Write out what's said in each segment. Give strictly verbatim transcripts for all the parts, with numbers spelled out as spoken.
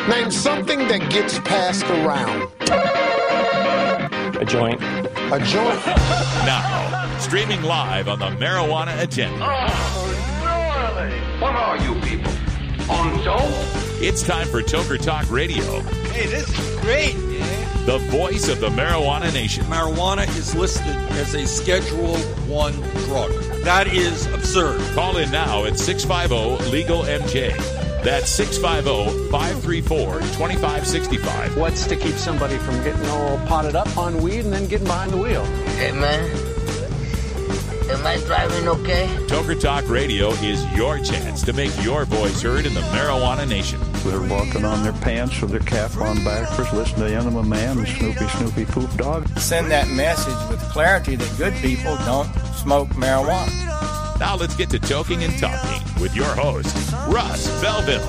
Name something that gets passed around. A joint. A joint. Now, streaming live on the Marijuana Agenda. Oh, really? What are you people? On dope? It's time for Toker Talk Radio. Hey, this is great, man. The voice of the Marijuana Nation. Marijuana is listed as a Schedule One drug. That is absurd. Call in now at six five zero legal M J. That's six five zero, five three four, two five six five. What's to keep somebody from getting all potted up on weed and then getting behind the wheel? Hey, man. Am I driving okay? Toker Talk Radio is your chance to make your voice heard in the Marijuana Nation. They're walking on their pants with their cap on backwards, listening to Enema Man and Snoopy Snoopy Poop Dog. Send that message with clarity that good people don't smoke marijuana. Now let's get to Toking and Talking with your host, Russ Belville.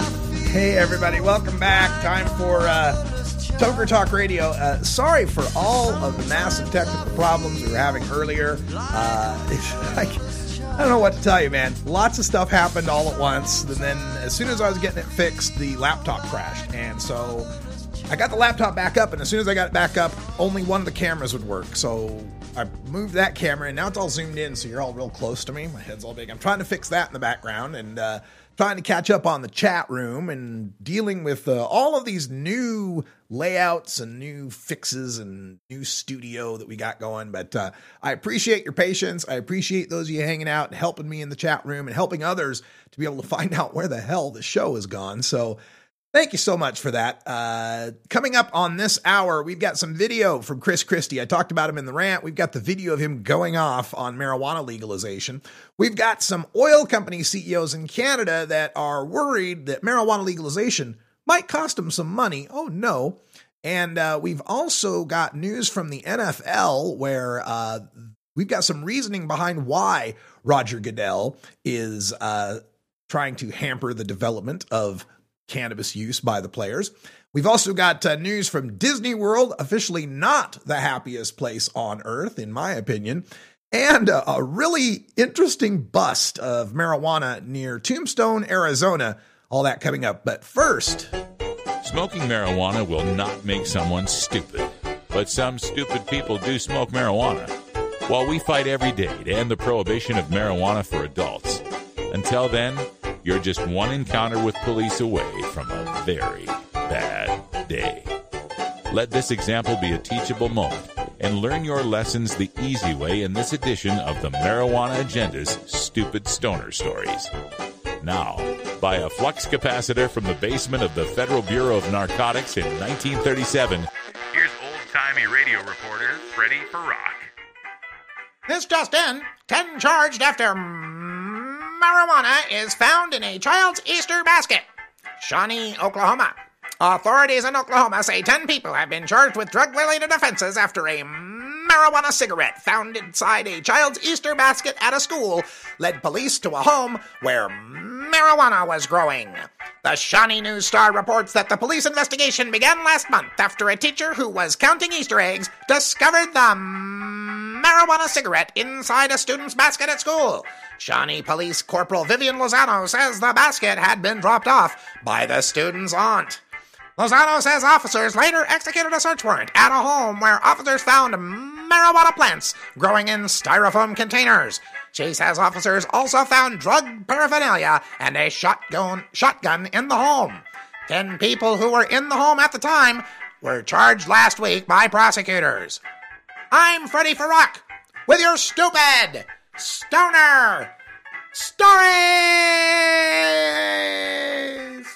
Hey, everybody. Welcome back. Time for uh, Toker Talk Radio. Uh, sorry for all of the massive technical problems we were having earlier. Uh, it's like, I don't know what to tell you, man. Lots of stuff happened all at once. And then as soon as I was getting it fixed, the laptop crashed. And so I got the laptop back up. And as soon as I got it back up, only one of the cameras would work. So I moved that camera, and now it's all zoomed in, so you're all real close to me. My head's all big. I'm trying to fix that in the background, and uh, trying to catch up on the chat room, and dealing with uh, all of these new layouts and new fixes and new studio that we got going. But uh, I appreciate your patience. I appreciate those of you hanging out and helping me in the chat room and helping others to be able to find out where the hell the show is gone. So thank you so much for that. Uh, coming up on this hour, we've got some video from Chris Christie. I talked about him in the rant. We've got the video of him going off on marijuana legalization. We've got some oil company C E Os in Canada that are worried that marijuana legalization might cost them some money. Oh, no. And uh, we've also got news from the N F L where uh, we've got some reasoning behind why Roger Goodell is uh, trying to hamper the development of cannabis use by the players. We've also got uh, news from Disney World, officially not the happiest place on earth, in my opinion, and uh, a really interesting bust of marijuana near Tombstone, Arizona. All that coming up. But first, smoking marijuana will not make someone stupid, but some stupid people do smoke marijuana. While we fight every day to end the prohibition of marijuana for adults, until then, you're just one encounter with police away from a very bad day. Let this example be a teachable moment and learn your lessons the easy way in this edition of the Marijuana Agenda's Stupid Stoner Stories. Now, buy a flux capacitor from the basement of the Federal Bureau of Narcotics in nineteen thirty-seven. Here's old-timey radio reporter Freddie Farrock. this just in, ten charged after marijuana is found in a child's Easter basket. Shawnee, Oklahoma. Authorities in Oklahoma say ten people have been charged with drug-related offenses after a marijuana cigarette found inside a child's Easter basket at a school led police to a home where marijuana was growing. The Shawnee News Star reports that the police investigation began last month after a teacher who was counting Easter eggs discovered the marijuana cigarette inside a student's basket at school. Shawnee Police Corporal Vivian Lozano says the basket had been dropped off by the student's aunt. Lozano says officers later executed a search warrant at a home where officers found marijuana plants growing in styrofoam containers. She says officers also found drug paraphernalia and a shotgun, shotgun in the home. Ten people who were in the home at the time were charged last week by prosecutors. I'm Freddie Farrock with your stupid stoner stories.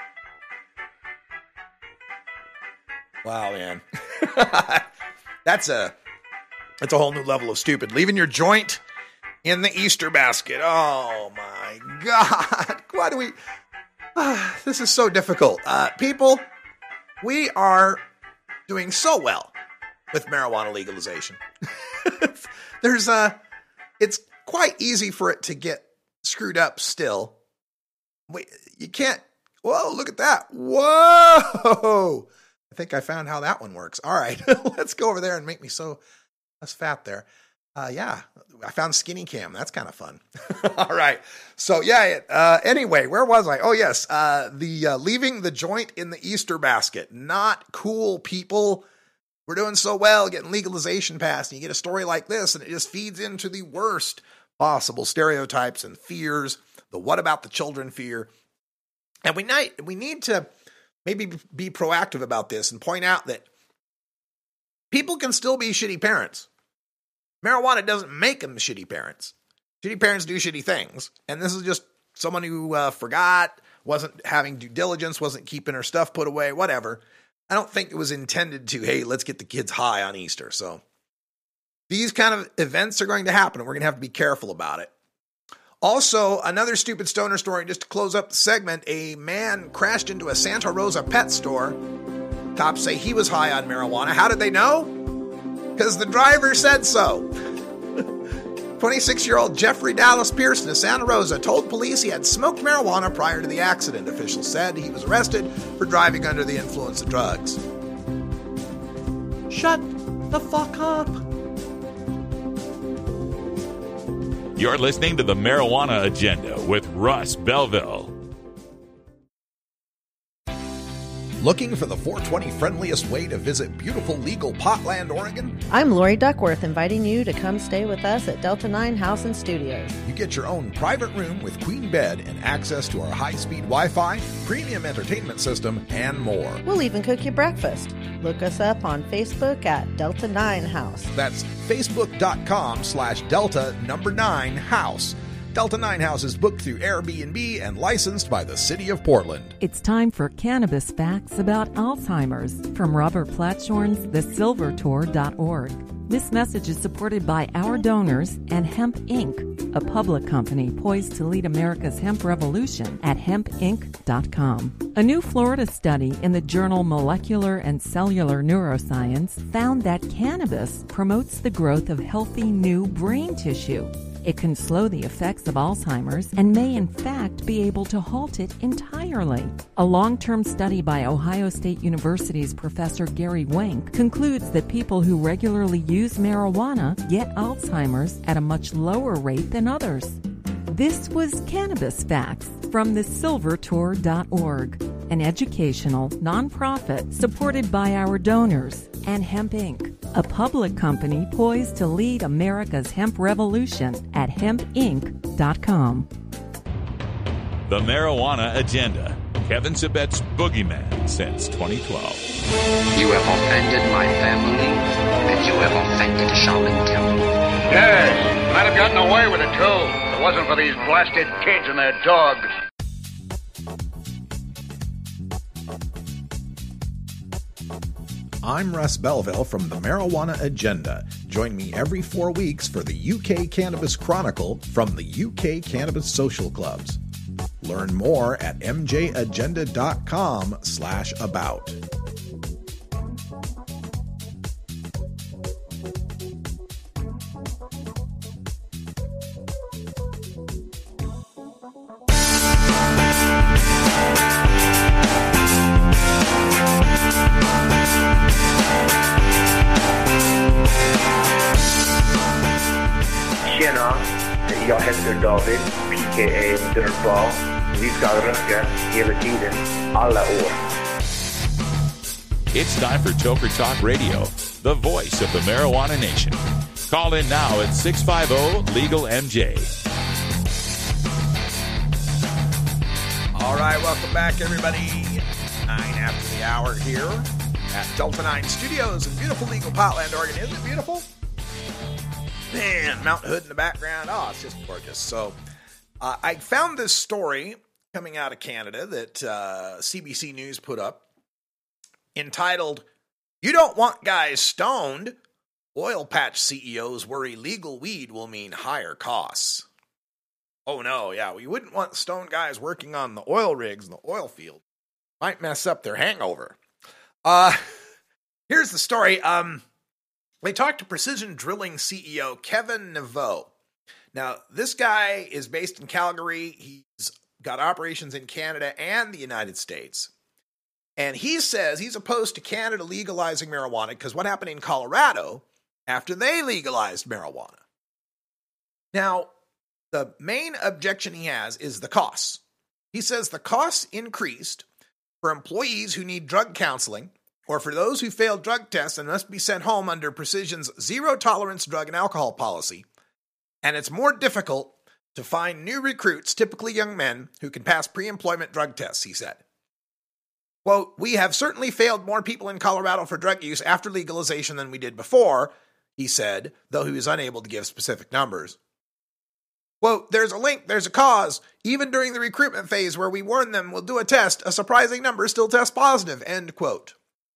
Wow, man. that's a that's a whole new level of stupid. Leaving your joint in the Easter basket. Oh my God. Why do we uh, this is so difficult. Uh, people, we are doing so well with marijuana legalization. There's a it's quite easy for it to get screwed up still. Wait, you can't. Whoa, look at that. Whoa. I think I found how that one works. All right, let's go over there and make me so less fat there. Uh, yeah, I found Skinny Cam. That's kind of fun. All right. So, yeah, uh, anyway, where was I? Oh, yes. Uh, the uh, leaving the joint in the Easter basket. Not cool, people. We're doing so well getting legalization passed. And you get a story like this, and it just feeds into the worst possible stereotypes and fears. The what about the children fear. And we need, we need to maybe be proactive about this and point out that people can still be shitty parents. Marijuana doesn't make them shitty parents. Shitty parents do shitty things. And this is just someone who uh, forgot, wasn't having due diligence, wasn't keeping her stuff put away, whatever. I don't think it was intended to, hey, let's get the kids high on Easter. So these kind of events are going to happen, and we're going to have to be careful about it. Also, another stupid stoner story, just to close up the segment. A man crashed into a Santa Rosa pet store. Cops say he was high on marijuana. How did they know? Because the driver said so. twenty-six-year-old Jeffrey Dallas Pearson of Santa Rosa told police he had smoked marijuana prior to the accident. Officials said he was arrested for driving under the influence of drugs. Shut the fuck up. You're listening to the Marijuana Agenda with Russ Belville. Looking for the four twenty friendliest way to visit beautiful legal Potland, Oregon? I'm Lori Duckworth, inviting you to come stay with us at Delta nine House and Studios. You get your own private room with queen bed and access to our high-speed Wi-Fi, premium entertainment system, and more. We'll even cook you breakfast. Look us up on Facebook at Delta nine House. That's facebook.com slash Delta number nine House. Delta nine House is booked through Airbnb and licensed by the City of Portland. It's time for cannabis facts about Alzheimer's from Robert Platshorn's the silver tour dot org. This message is supported by our donors and Hemp Incorporated, a public company poised to lead America's hemp revolution at hemp inc dot com. A new Florida study in the journal Molecular and Cellular Neuroscience found that cannabis promotes the growth of healthy new brain tissue. It can slow the effects of Alzheimer's and may in fact be able to halt it entirely. A long-term study by Ohio State University's Professor Gary Wenk concludes that people who regularly use marijuana get Alzheimer's at a much lower rate than others. This was Cannabis Facts from the silver tour dot org, an educational nonprofit supported by our donors and Hemp Incorporated, a public company poised to lead America's hemp revolution at hemp inc dot com. The Marijuana Agenda. Kevin Sabet's boogeyman since twenty twelve. You have offended my family, and you have offended Shaman Temple. Yes, might have gotten away with it, too. If it wasn't for these blasted kids and their dogs. I'm Russ Belville from the Marijuana Agenda. Join me every four weeks for the U K Cannabis Chronicle from the U K Cannabis Social Clubs. Learn more at m j agenda dot com slash about. Tjena, jag heter David, P K A Dirtball. Vi ska röka hela tiden, alla år. It's time for Toker Talk Radio, the voice of the marijuana nation. Call in now at six five zero legal M J. All right, welcome back, everybody. Nine after the hour here at Delta nine Studios in beautiful legal Potland, Oregon. Isn't it beautiful? Man, Mount Hood in the background. Oh, it's just gorgeous. So uh, I found this story coming out of Canada that uh, C B C News put up entitled, "You Don't Want Guys Stoned. Oil Patch C E Os Worry Legal Weed Will Mean Higher Costs." Oh, no, yeah, we wouldn't want stoned guys working on the oil rigs in the oil field. Might mess up their hangover. Uh, here's the story. Um... They talked to Precision Drilling C E O Kevin Neveu. Now, this guy is based in Calgary. He's got operations in Canada and the United States. And he says he's opposed to Canada legalizing marijuana because what happened in Colorado after they legalized marijuana. Now, the main objection he has is the costs. He says the costs increased for employees who need drug counseling or for those who failed drug tests and must be sent home under Precision's zero-tolerance drug and alcohol policy, and it's more difficult to find new recruits, typically young men, who can pass pre-employment drug tests, he said. Quote, we have certainly failed more people in Colorado for drug use after legalization than we did before, he said, though he was unable to give specific numbers. Quote, there's a link, there's a cause. Even during the recruitment phase where we warn them we'll do a test, a surprising number still test positive, end quote.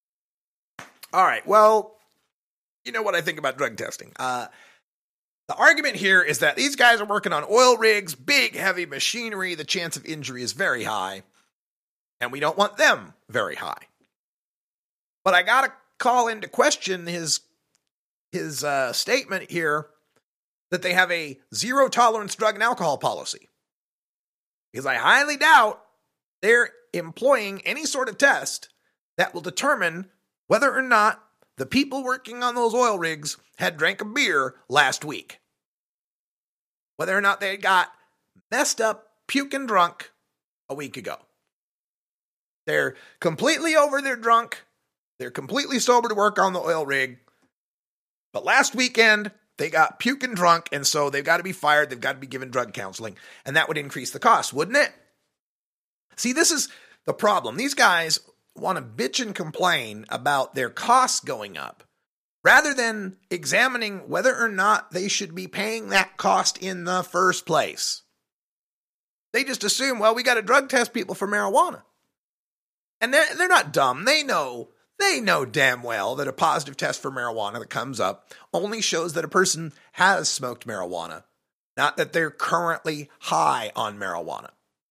All right, well, you know what I think about drug testing. Uh, the argument here is that these guys are working on oil rigs, big, heavy machinery. The chance of injury is very high, and we don't want them very high. But I got to call into question his, his uh, statement here that they have a zero-tolerance drug and alcohol policy. Because I highly doubt they're employing any sort of test that will determine whether or not the people working on those oil rigs had drank a beer last week. Whether or not they got messed up, puking drunk a week ago. They're completely over their drunk. They're completely sober to work on the oil rig. But last weekend, they got puking drunk, and so they've got to be fired. They've got to be given drug counseling, and that would increase the cost, wouldn't it? See, this is the problem. These guys want to bitch and complain about their costs going up rather than examining whether or not they should be paying that cost in the first place. They just assume, well, we got to drug test people for marijuana. And they're, they're not dumb. They know, they know damn well that a positive test for marijuana that comes up only shows that a person has smoked marijuana, not that they're currently high on marijuana.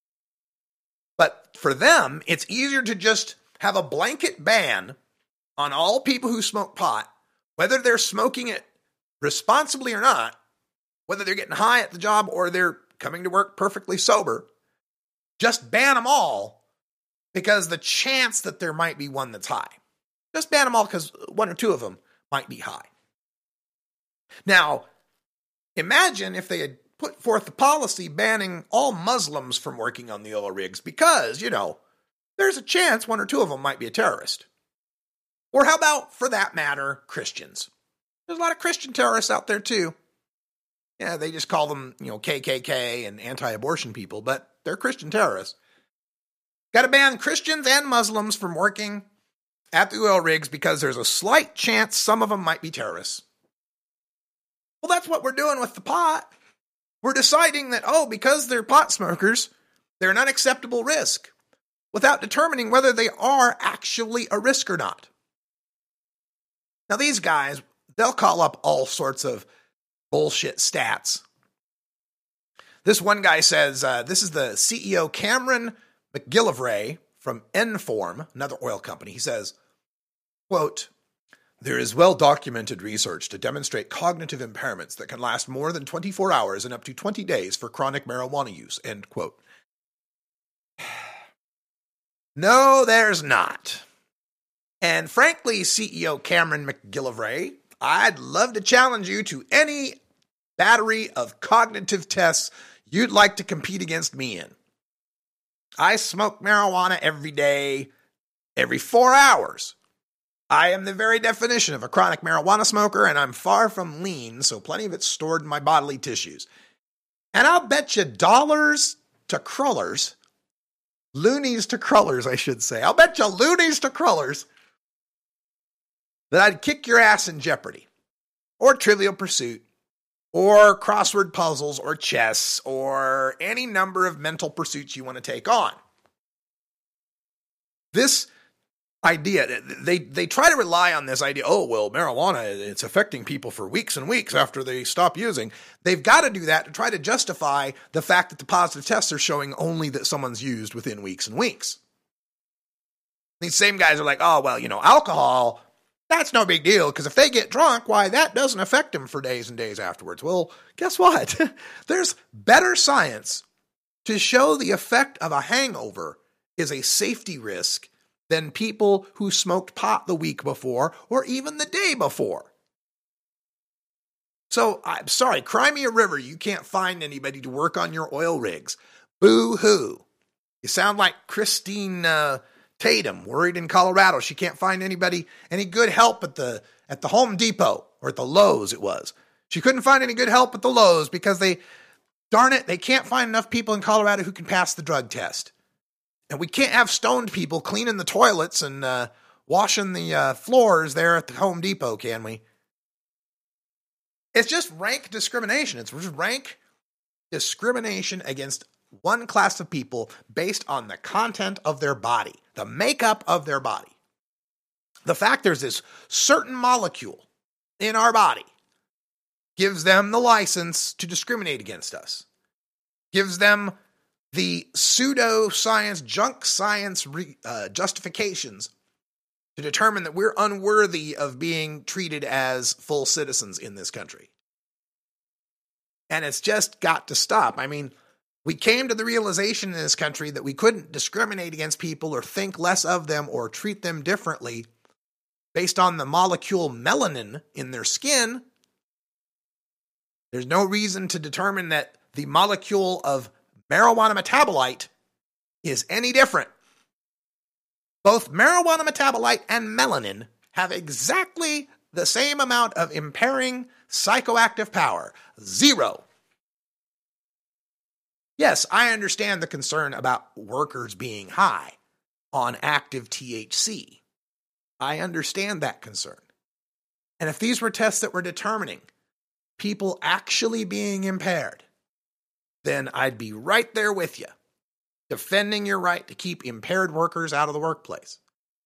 But for them, it's easier to just have a blanket ban on all people who smoke pot, whether they're smoking it responsibly or not, whether they're getting high at the job or they're coming to work perfectly sober. Just ban them all because the chance that there might be one that's high. Just ban them all because one or two of them might be high. Now, imagine if they had put forth the policy banning all Muslims from working on the oil rigs because, you know, there's a chance one or two of them might be a terrorist. Or how about, for that matter, Christians? There's a lot of Christian terrorists out there too. Yeah, they just call them, you know, K K K and anti-abortion people, but they're Christian terrorists. Got to ban Christians and Muslims from working at the oil rigs because there's a slight chance some of them might be terrorists. Well, that's what we're doing with the pot. We're deciding that, oh, because they're pot smokers, they're an unacceptable risk, without determining whether they are actually a risk or not. Now, these guys, they'll call up all sorts of bullshit stats. This one guy says, uh, this is the C E O Cameron McGillivray from Enform, another oil company. He says, quote, there is well-documented research to demonstrate cognitive impairments that can last more than twenty-four hours and up to twenty days for chronic marijuana use, end quote. No, there's not. And frankly, C E O Cameron McGillivray, I'd love to challenge you to any battery of cognitive tests you'd like to compete against me in. I smoke marijuana every day, every four hours. I am the very definition of a chronic marijuana smoker, and I'm far from lean, so plenty of it's stored in my bodily tissues. And I'll bet you dollars to crullers, loonies to crullers, I should say. I'll bet you loonies to crullers that I'd kick your ass in Jeopardy, or Trivial Pursuit, or crossword puzzles, or chess, or any number of mental pursuits you want to take on. This idea, they, they try to rely on this idea, oh, well, marijuana, it's affecting people for weeks and weeks after they stop using. They've got to do that to try to justify the fact that the positive tests are showing only that someone's used within weeks and weeks. These same guys are like, oh, well, you know, alcohol, that's no big deal, because if they get drunk, why, that doesn't affect them for days and days afterwards. Well, guess what? There's better science to show the effect of a hangover is a safety risk than people who smoked pot the week before or even the day before. So I'm sorry, Crimea River, you can't find anybody to work on your oil rigs. Boo-hoo. You sound like Christine uh, Tatum, worried in Colorado. She can't find anybody, any good help at the at the Home Depot, or at the Lowe's it was. She couldn't find any good help at the Lowe's because they, darn it, they can't find enough people in Colorado who can pass the drug test. And we can't have stoned people cleaning the toilets and uh, washing the uh, floors there at the Home Depot, can we? It's just rank discrimination. It's just rank discrimination against one class of people based on the content of their body, the makeup of their body. The fact there's this certain molecule in our body gives them the license to discriminate against us, gives them the pseudo-science, junk science re, uh, justifications to determine that we're unworthy of being treated as full citizens in this country. And it's just got to stop. I mean, we came to the realization in this country that we couldn't discriminate against people or think less of them or treat them differently based on the molecule melanin in their skin. There's no reason to determine that the molecule of marijuana metabolite is any different. Both marijuana metabolite and melanin have exactly the same amount of impairing psychoactive power. Zero. Yes, I understand the concern about workers being high on active T H C. I understand that concern. And if these were tests that were determining people actually being impaired, then I'd be right there with you, defending your right to keep impaired workers out of the workplace.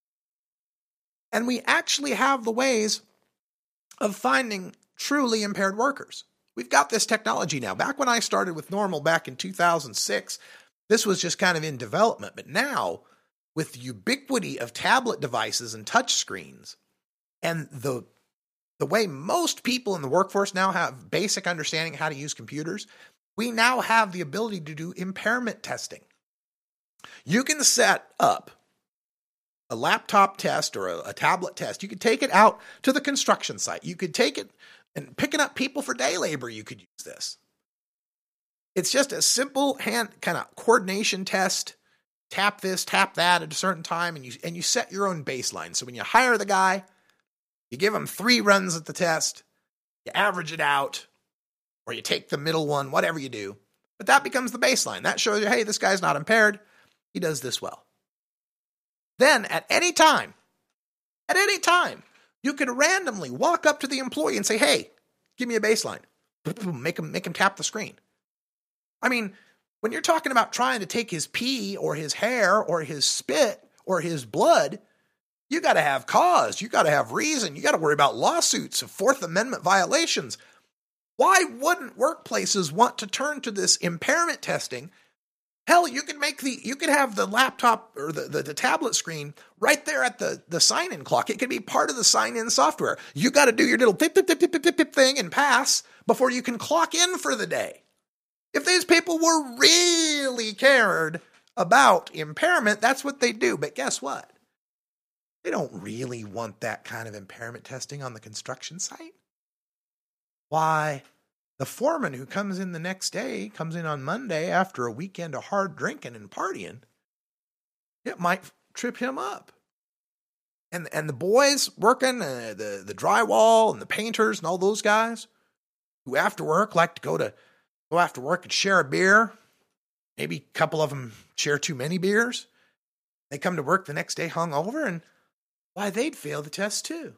And we actually have the ways of finding truly impaired workers. We've got this technology now. Back when I started with Normal back in two thousand six, this was just kind of in development. But now, with the ubiquity of tablet devices and touch screens, and the the way most people in the workforce now have basic understanding of how to use computers, we now have the ability to do impairment testing. You can set up a laptop test or a, a tablet test. You could take it out to the construction site. You could take it and picking up people for day labor, you could use this. It's just a simple hand kind of coordination test. Tap this, tap that at a certain time, and you and you set your own baseline. So when you hire the guy, you give him three runs at the test, you average it out, or you take the middle one, whatever you do. But that becomes the baseline. That shows you, hey, this guy's not impaired. He does this well. Then at any time, at any time, you could randomly walk up to the employee and say, hey, give me a baseline. Make him, make him tap the screen. I mean, when you're talking about trying to take his pee or his hair or his spit or his blood, you got to have cause. You got to have reason. You got to worry about lawsuits of Fourth Amendment violations. Why wouldn't workplaces want to turn to this impairment testing? Hell, you could make the, you could have the laptop or the, the, the tablet screen right there at the, the sign-in clock. It could be part of the sign-in software. You got to do your little pip, pip, pip, pip, pip, pip thing and pass before you can clock in for the day. If these people were really cared about impairment, that's what they do. But guess what? They don't really want that kind of impairment testing on the construction site. Why? The foreman who comes in the next day, comes in on Monday after a weekend of hard drinking and partying, it might trip him up. And and the boys working, uh, the, the drywall and the painters and all those guys who after work like to go to go after work and share a beer. Maybe a couple of them share too many beers. They come to work the next day hungover, and why, they'd fail the test too.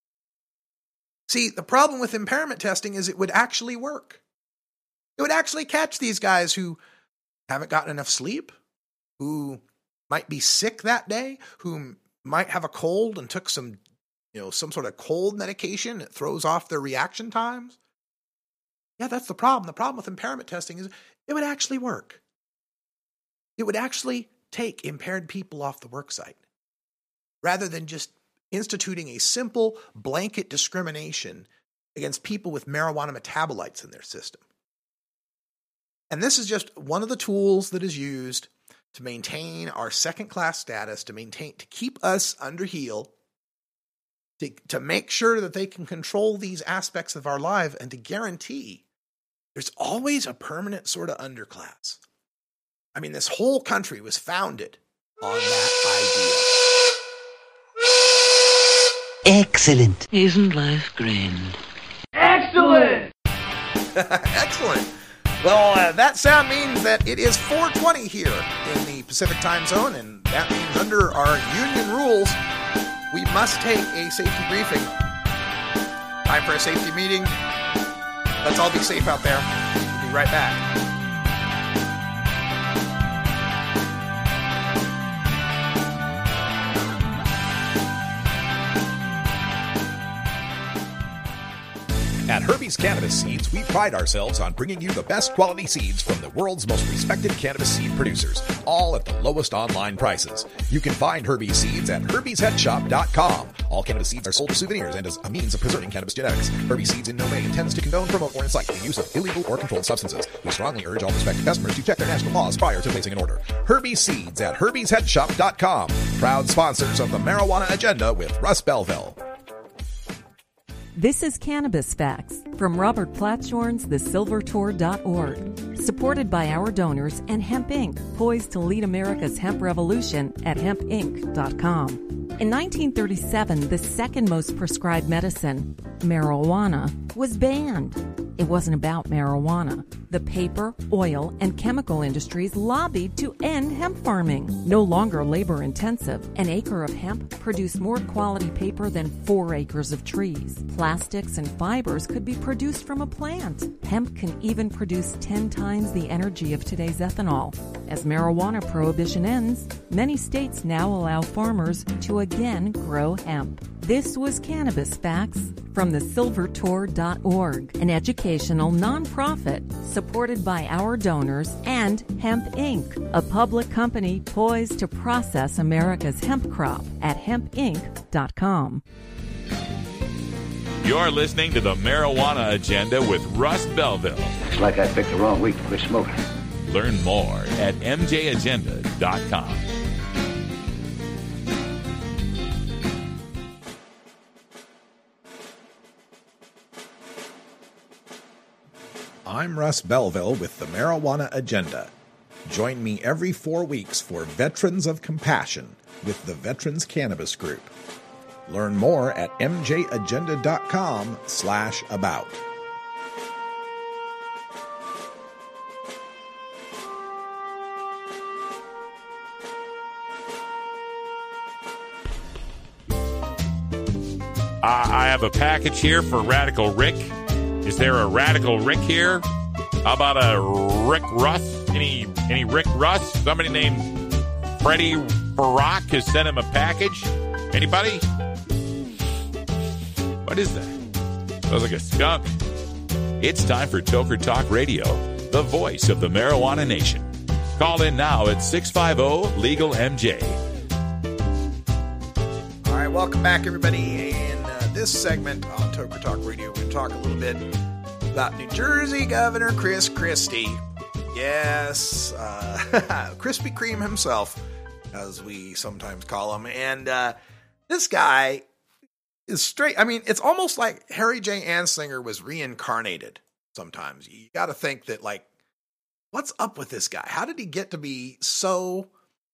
See, the problem with impairment testing is it would actually work. It would actually catch these guys who haven't gotten enough sleep, who might be sick that day, who might have a cold and took some, you know, some sort of cold medication that throws off their reaction times. Yeah, that's the problem. The problem with impairment testing is it would actually work. It would actually take impaired people off the work site rather than just instituting a simple blanket discrimination against people with marijuana metabolites in their system. And this is just one of the tools that is used to maintain our second-class status, to maintain, to keep us under heel, to, to make sure that they can control these aspects of our life and to guarantee there's always a permanent sort of underclass. I mean, this whole country was founded on that idea. Excellent. Isn't life grand? Excellent! Excellent. Well, uh, that sound means that it is four twenty here in the Pacific time zone, and that means under our union rules, we must take a safety briefing. Time for a safety meeting. Let's all be safe out there. We'll be right back. At Herbie's Cannabis Seeds, we pride ourselves on bringing you the best quality seeds from the world's most respected cannabis seed producers, all at the lowest online prices. You can find Herbie's Seeds at herbies head shop dot com. All cannabis seeds are sold as souvenirs and as a means of preserving cannabis genetics. Herbie's Seeds in no way intends to condone, promote, or incite the use of illegal or controlled substances. We strongly urge all prospective customers to check their national laws prior to placing an order. Herbie's Seeds at herbies head shop dot com. Proud sponsors of the Marijuana Agenda with Russ Belville. This is Cannabis Facts from Robert Platshorn's the silver tour dot org, supported by our donors and Hemp Incorporated, poised to lead America's hemp revolution at hemp inc dot com. In nineteen thirty-seven, the second most prescribed medicine, marijuana, was banned. It wasn't about marijuana. The paper, oil, and chemical industries lobbied to end hemp farming. No longer labor intensive, an acre of hemp produced more quality paper than four acres of trees. Plastics and fibers could be produced from a plant. Hemp can even produce ten times the energy of today's ethanol. As marijuana prohibition ends, many states now allow farmers to again grow hemp. This was Cannabis Facts from the silver tour dot org, an educational nonprofit supported by our donors and Hemp Incorporated, a public company poised to process America's hemp crop at hemp inc dot com. You're listening to the Marijuana Agenda with Russ Belville. It's like I picked the wrong week to quit smoking. Learn more at m j agenda dot com. I'm Russ Belville with the Marijuana Agenda. Join me every four weeks for Veterans of Compassion with the Veterans Cannabis Group. Learn more at m j agenda dot com slash about. I have a package here for Radical Rick. Is there a Radical Rick here? How about a Rick Russ? Any any Rick Russ? Somebody named Freddie Barack has sent him a package. Anybody? What is that? Sounds like a skunk. It's time for Toker Talk Radio, the voice of the marijuana nation. Call in now at six five zero legal M J. All right, welcome back, everybody. In uh, this segment on Toker Talk Radio, we're going to talk a little bit about New Jersey Governor Chris Christie. Yes, uh, Krispy Kreme himself, as we sometimes call him. And uh, this guy is straight. I mean, it's almost like Harry J. Anslinger was reincarnated sometimes. You got to think that, like, what's up with this guy? How did he get to be so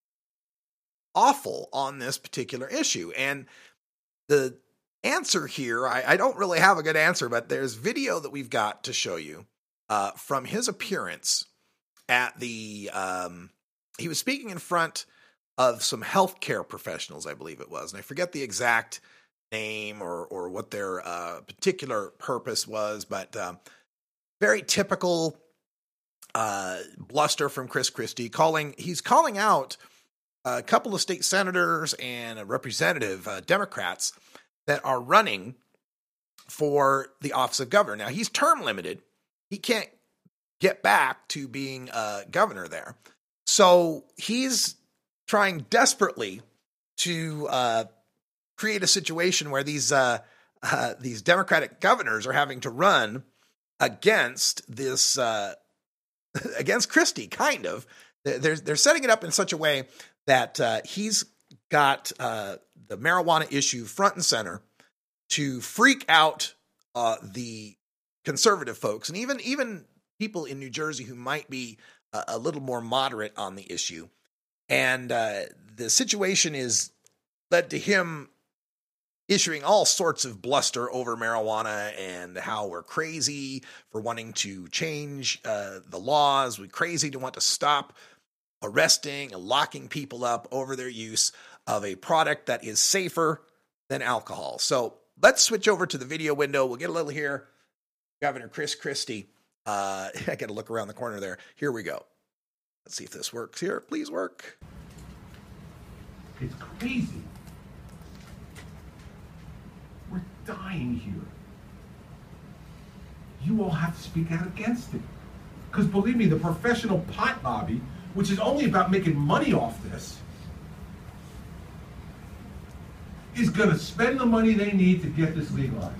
awful on this particular issue? And the answer here, I, I don't really have a good answer, but there's video that we've got to show you uh, from his appearance at the, um, he was speaking in front of some healthcare professionals, I believe it was, and I forget the exact name or or what their uh, particular purpose was, but um, very typical uh, bluster from Chris Christie. Calling, he's calling out a couple of state senators and a representative, uh, Democrats, that are running for the office of governor. Now, he's term limited. He can't get back to being uh, governor there. So he's trying desperately to uh, create a situation where these uh, uh, these Democratic governors are having to run against this uh, against Christie. Kind of, they're they're setting it up in such a way that uh, he's got uh, the marijuana issue front and center, to freak out uh, the conservative folks and even even people in New Jersey who might be a, a little more moderate on the issue. And uh, the situation is led to him issuing all sorts of bluster over marijuana and how we're crazy for wanting to change uh, the laws. We're crazy to want to stop arresting and locking people up over their use of a product that is safer than alcohol. So let's switch over to the video window. We'll get a little here. Governor Chris Christie. Uh, I got to look around the corner there. Here we go. Let's see if this works here. Please work. It's crazy. We're dying here. You all have to speak out against it. Because believe me, the professional pot lobby, which is only about making money off this, is going to spend the money they need to get this legalized.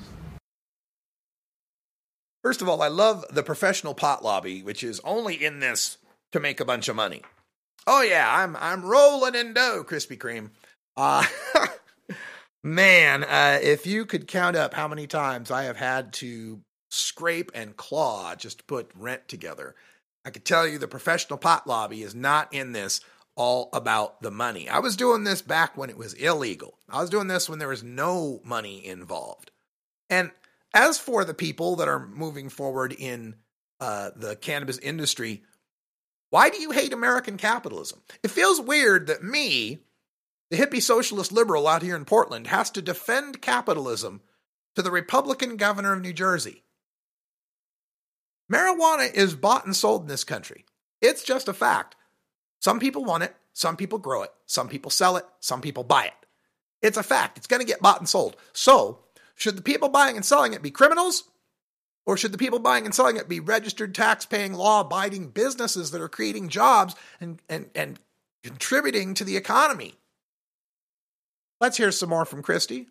First of all, I love the professional pot lobby, which is only in this to make a bunch of money. Oh yeah, I'm I'm rolling in dough, Krispy Kreme. Uh, man, uh, if you could count up how many times I have had to scrape and claw just to put rent together, I could tell you the professional pot lobby is not in this all about the money. I was doing this back when it was illegal. I was doing this when there was no money involved. And as for the people that are moving forward in uh, the cannabis industry, why do you hate American capitalism? It feels weird that me, the hippie socialist liberal out here in Portland, has to defend capitalism to the Republican governor of New Jersey. Marijuana is bought and sold in this country. It's just a fact. Some people want it, some people grow it, some people sell it, some people buy it. It's a fact. It's going to get bought and sold. So, should the people buying and selling it be criminals? Or should the people buying and selling it be registered, tax-paying, law-abiding businesses that are creating jobs and, and, and contributing to the economy? Let's hear some more from Christie.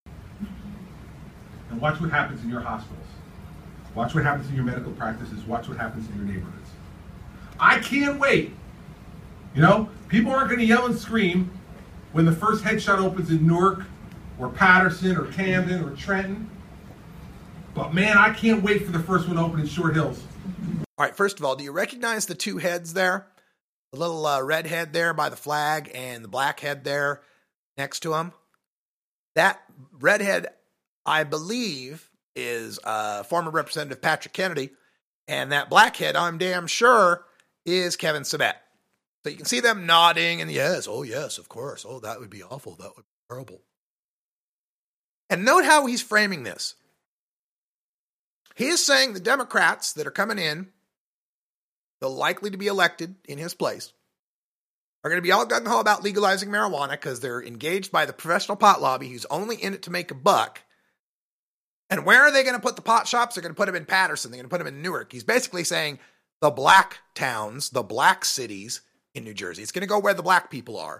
And watch what happens in your hospitals. Watch what happens in your medical practices. Watch what happens in your neighborhoods. I can't wait. You know, people aren't going to yell and scream when the first headshot opens in Newark or Patterson or Camden or Trenton. But man, I can't wait for the first one to open in Short Hills. All right, first of all, do you recognize the two heads there? The little uh, red head there by the flag and the black head there next to him? That redhead, I believe, is uh, former Representative Patrick Kennedy. And that blackhead, I'm damn sure, is Kevin Sabet. So you can see them nodding and yes, oh yes, of course. Oh, that would be awful. That would be terrible. And note how he's framing this. He is saying the Democrats that are coming in, they're likely to be elected in his place, are going to be all gung-ho about legalizing marijuana because they're engaged by the professional pot lobby who's only in it to make a buck. And where are they going to put the pot shops? They're going to put them in Patterson. They're going to put them in Newark. He's basically saying the black towns, the black cities in New Jersey. It's going to go where the black people are.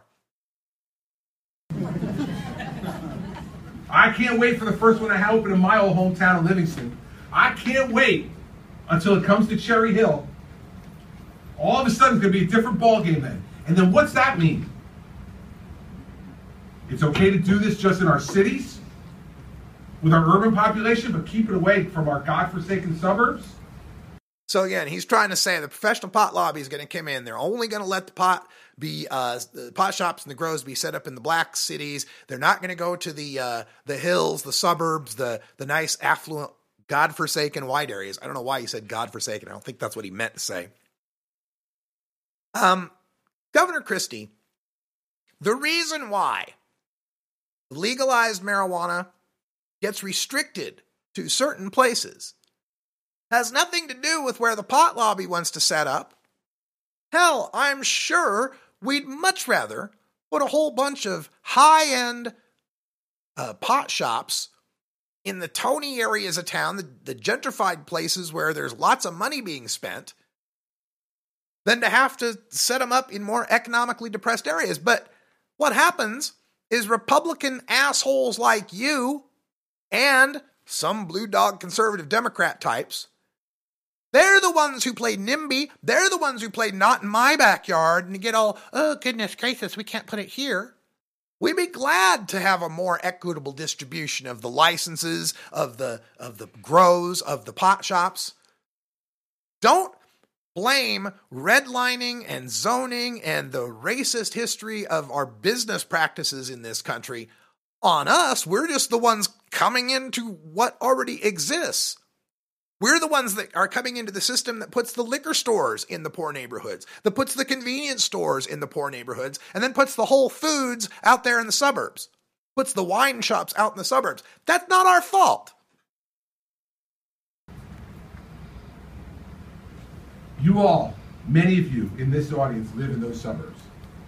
I can't wait for the first one to open in my old hometown of Livingston. I can't wait until it comes to Cherry Hill. All of a sudden, it's going to be a different ballgame then. And then what's that mean? It's okay to do this just in our cities with our urban population, but keep it away from our godforsaken suburbs? So again, he's trying to say the professional pot lobby is going to come in. They're only going to let the pot be uh, the pot shops and the grows be set up in the black cities. They're not going to go to the uh, the hills, the suburbs, the the nice affluent, godforsaken white areas. I don't know why he said godforsaken. I don't think that's what he meant to say. Um, Governor Christie, the reason why legalized marijuana gets restricted to certain places has nothing to do with where the pot lobby wants to set up. Hell, I'm sure we'd much rather put a whole bunch of high-end uh, pot shops in the Tony areas of town, the, the gentrified places where there's lots of money being spent, than to have to set them up in more economically depressed areas. But what happens is Republican assholes like you and some blue dog conservative Democrat types, they're the ones who play NIMBY. They're the ones who play not in my backyard and get all, oh, goodness gracious, we can't put it here. We'd be glad to have a more equitable distribution of the licenses, of the of the grows, of the pot shops. Don't blame redlining and zoning and the racist history of our business practices in this country on us. We're just the ones coming into what already exists. We're the ones that are coming into the system that puts the liquor stores in the poor neighborhoods, that puts the convenience stores in the poor neighborhoods, and then puts the Whole Foods out there in the suburbs, puts the wine shops out in the suburbs. That's not our fault. You all, many of you in this audience live in those suburbs.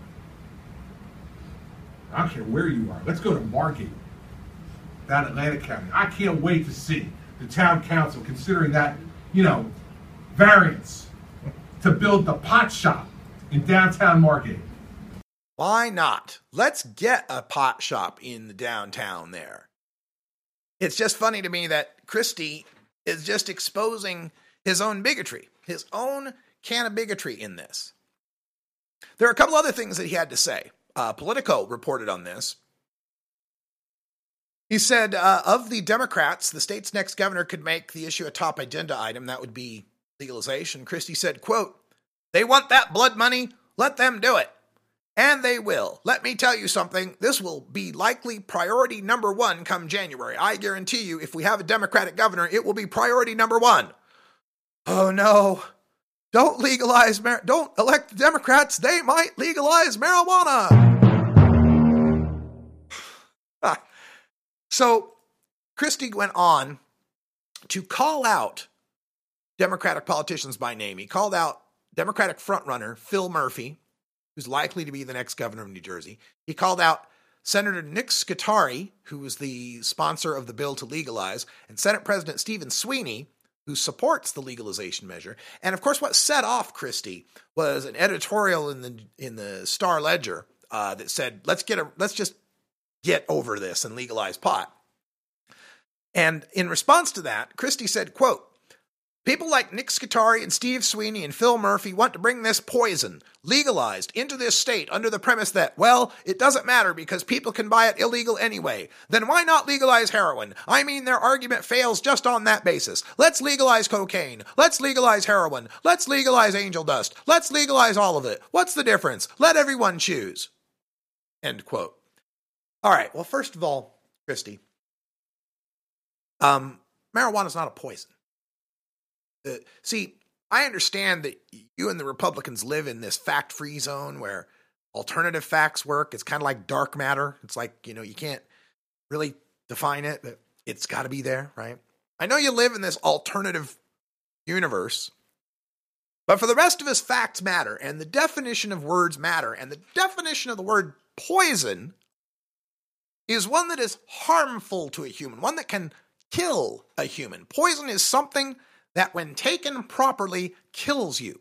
I don't care where you are. Let's go to Margate, down Atlantic County. I can't wait to see the town council considering that, you know, variance to build the pot shop in downtown Margate. Why not? Let's get a pot shop in the downtown there. It's just funny to me that Christie is just exposing his own bigotry, his own can of bigotry in this. There are a couple other things that he had to say. Uh, Politico reported on this. He said, uh, of the Democrats, the state's next governor could make the issue a top agenda item. That would be legalization. Christie said, quote, they want that blood money. Let them do it. And they will. Let me tell you something. This will be likely priority number one come January. I guarantee you, if we have a Democratic governor, it will be priority number one. Oh, no. Don't legalize, mar- don't elect the Democrats. They might legalize marijuana. So Christie went on to call out Democratic politicians by name. He called out Democratic frontrunner Phil Murphy, who's likely to be the next governor of New Jersey. He called out Senator Nick Scutari, who was the sponsor of the bill to legalize, and Senate President Stephen Sweeney, who supports the legalization measure. And of course, what set off Christie was an editorial in the in the Star Ledger uh, that said, "Let's get a let's just get over this and legalize pot." And in response to that, Christie said, quote, people like Nick Scutari and Steve Sweeney and Phil Murphy want to bring this poison legalized into this state under the premise that, well, it doesn't matter because people can buy it illegal anyway. Then why not legalize heroin? I mean, their argument fails just on that basis. Let's legalize cocaine. Let's legalize heroin. Let's legalize angel dust. Let's legalize all of it. What's the difference? Let everyone choose. End quote. All right. Well, first of all, Christie, um, marijuana is not a poison. Uh, see, I understand that you and the Republicans live in this fact-free zone where alternative facts work. It's kind of like dark matter. It's like, you know, you can't really define it, but it's got to be there, right? I know you live in this alternative universe, but for the rest of us, facts matter, and the definition of words matter, and the definition of the word poison is one that is harmful to a human, one that can kill a human. Poison is something that when taken properly kills you.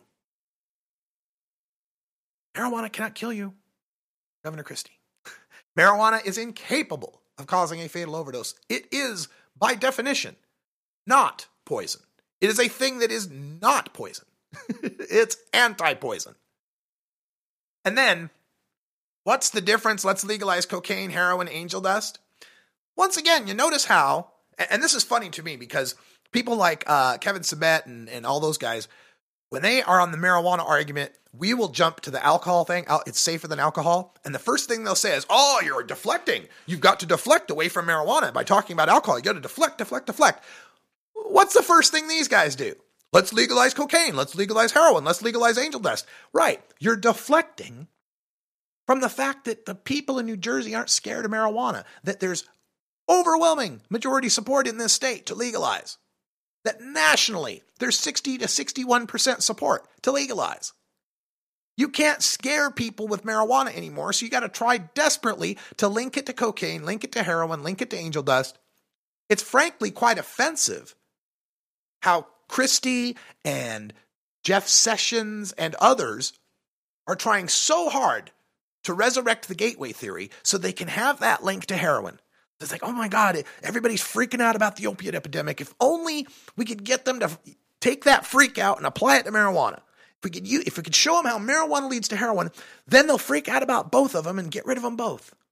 Marijuana cannot kill you, Governor Christie. Marijuana is incapable of causing a fatal overdose. It is, by definition, not poison. It is a thing that is not poison. It's anti-poison. And then, what's the difference? Let's legalize cocaine, heroin, angel dust. Once again, you notice how, and this is funny to me because people like uh, Kevin Sabet and, and all those guys, when they are on the marijuana argument, we will jump to the alcohol thing. It's safer than alcohol. And the first thing they'll say is, oh, you're deflecting. You've got to deflect away from marijuana by talking about alcohol. You got to deflect, deflect, deflect. What's the first thing these guys do? Let's legalize cocaine. Let's legalize heroin. Let's legalize angel dust. Right. You're deflecting from the fact that the people in New Jersey aren't scared of marijuana, that there's overwhelming majority support in this state to legalize. That nationally, there's sixty to sixty-one percent support to legalize. You can't scare people with marijuana anymore, so you got to try desperately to link it to cocaine, link it to heroin, link it to angel dust. It's frankly quite offensive how Christie and Jeff Sessions and others are trying so hard to resurrect the gateway theory so they can have that link to heroin. It's like, oh my God, everybody's freaking out about the opiate epidemic. If only we could get them to take that freak out and apply it to marijuana. If we could, if we could show them how marijuana leads to heroin, then they'll freak out about both of them and get rid of them both.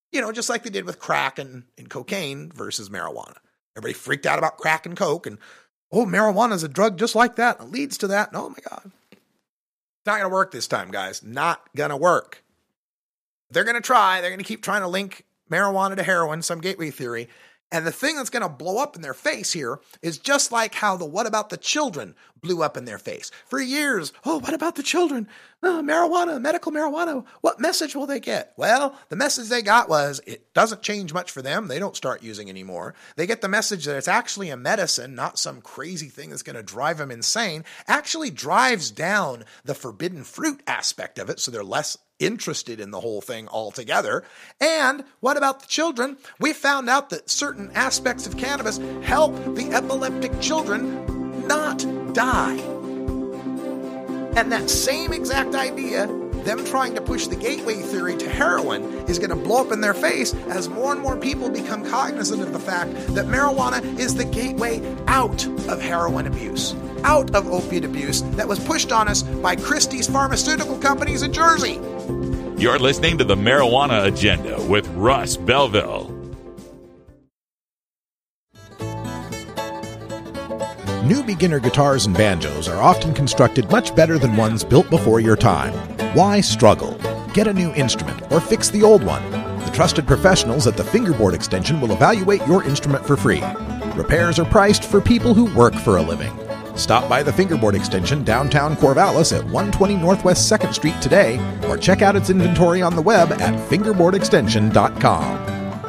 You know, just like they did with crack and, and cocaine versus marijuana. Everybody freaked out about crack and coke and, oh, marijuana is a drug just like that. It leads to that. Oh, my God. It's not going to work this time, guys. Not going to work. They're going to try. They're going to keep trying to link marijuana to heroin, some gateway theory. And the thing that's going to blow up in their face here is just like how the what about the children blew up in their face. For years, oh, what about the children? Oh, marijuana, medical marijuana. What message will they get? Well, the message they got was it doesn't change much for them. They don't start using anymore. They get the message that it's actually a medicine, not some crazy thing that's going to drive them insane. Actually drives down the forbidden fruit aspect of it, so they're less interested in the whole thing altogether. And what about the children? We found out that certain aspects of cannabis help the epileptic children not die. And that same exact idea, them trying to push the gateway theory to heroin, is going to blow up in their face as more and more people become cognizant of the fact that marijuana is the gateway out of heroin abuse, out of opiate abuse that was pushed on us by Christie's pharmaceutical companies in Jersey. You're listening to the Marijuana Agenda with Russ Belville. New beginner guitars and banjos are often constructed much better than ones built before your time. Why struggle? Get a new instrument or fix the old one. The trusted professionals at the Fingerboard Extension will evaluate your instrument for free. Repairs are priced for people who work for a living. Stop by the Fingerboard Extension downtown Corvallis at one twenty Northwest second Street today, or check out its inventory on the web at fingerboard extension dot com.